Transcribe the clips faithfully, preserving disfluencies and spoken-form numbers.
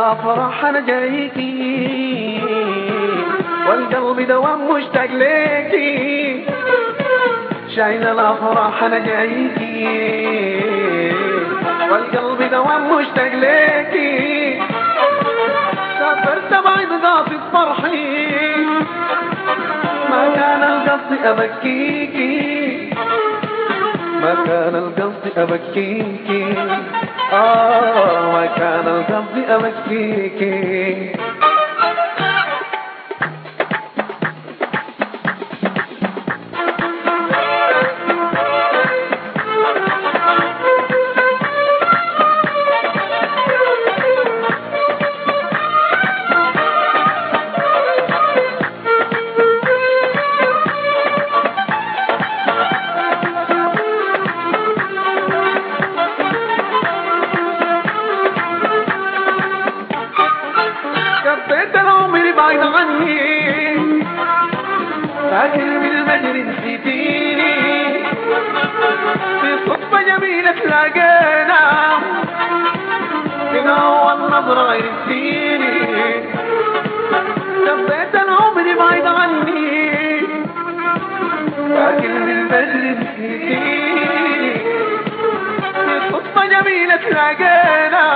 الافراح انا جايكي، والقلب دوام مشتاق ليكي. شايل الافراح انا جايكي، والقلب دوام مشتاق ليكي. سافرت بعيد قاصد فرحي، ما كان القصد ابكيكي، ما كان القصد ابكيكي. آه ما كان القصد ابكيكي. بعيد عني فاكر بالمجري نسيتيني، في صدفة جميلة تلاقينا من أول نظرة عرفتيني. شفيت العمر بعيد عني فاكر بالمجري نسيتيني، في صدفة جميلة تلاقينا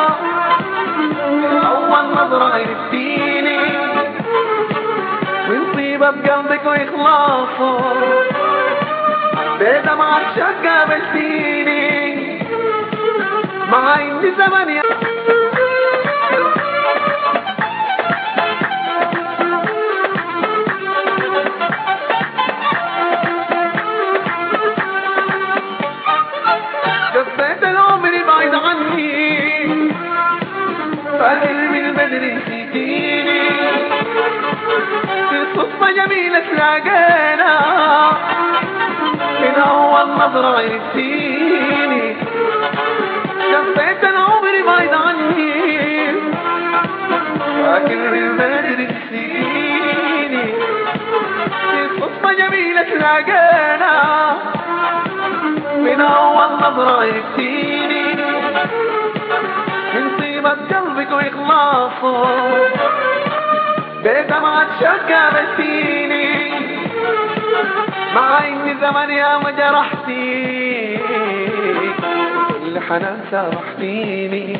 من أول نظرة عرفتيني. من طيبة بقلبك وإخلاصه بدمعة شق قابلتيني، مع إني زمن يا قضيت العمر بعيد عني فاكر من بدري نسيتيني، في صدفة جميلة تلاقينا من أول نظرة عرفتيني. قضيت العمر بعيد عني فاكر من بدري نسيتيني، في صدفة جميلة تلاقينا من أول نظرة عرفتيني. من طيبة قلبك وإخلاصه بدمعة شق قابلتيني، مع إني زمن يا ما جرحتي كل حنان سامحتيني،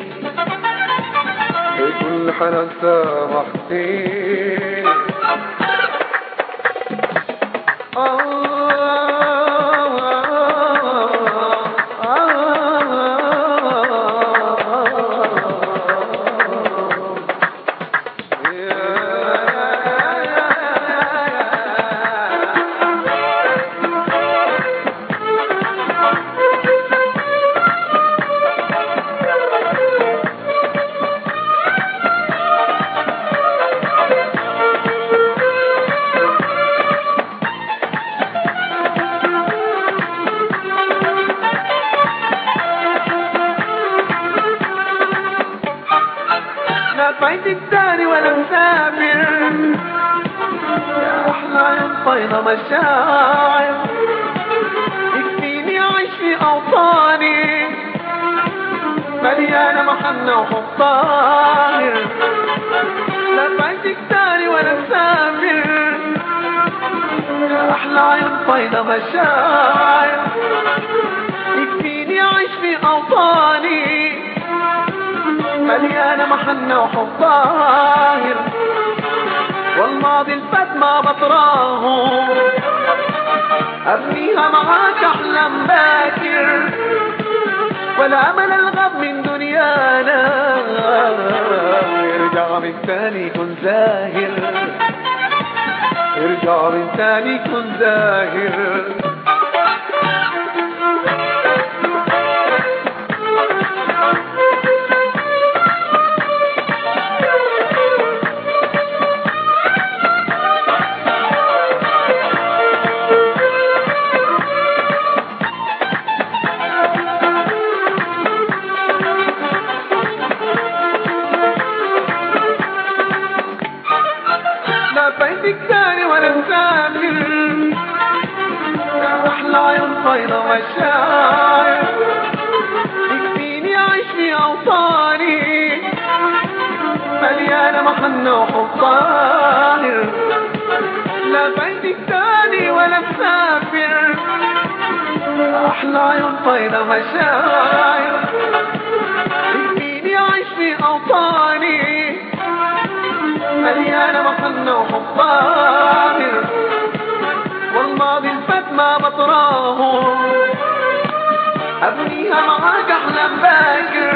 بكل حنان سامحتيني. بيت الدار ولا مسافر، يا أحلى عين طينة مشاعر، يكفيني أعيش في أوطاني مليانة محنة وحب طاهر. لا بيت الدار ولا مسافر، يا أحلى عين طينة مشاعر، يكفيني أعيش في أوطاني مليانة محنة وحب طاهر. والماضي الفات ما بطراه أبنيها معاك أحلام باكر، ولا أمل الغب من دنيانا يرجع من تاني يكون زاهر، يرجع من تاني يكون زاهر. بيتك تاني ولا مسافر، يا أحلى عيون طايرة مشاعر، يكفيني أعيش في أوطاني مليانة محنة وحب طاهر، لا فايتك تاني ولا مسافر، أحلى عيون طايلة مشاعر، يكفيني أعيش في أوطاني مليانة محنة وحب طاهر، والماضي الفات ما بطراه أبنيها معاك أحلام باكر.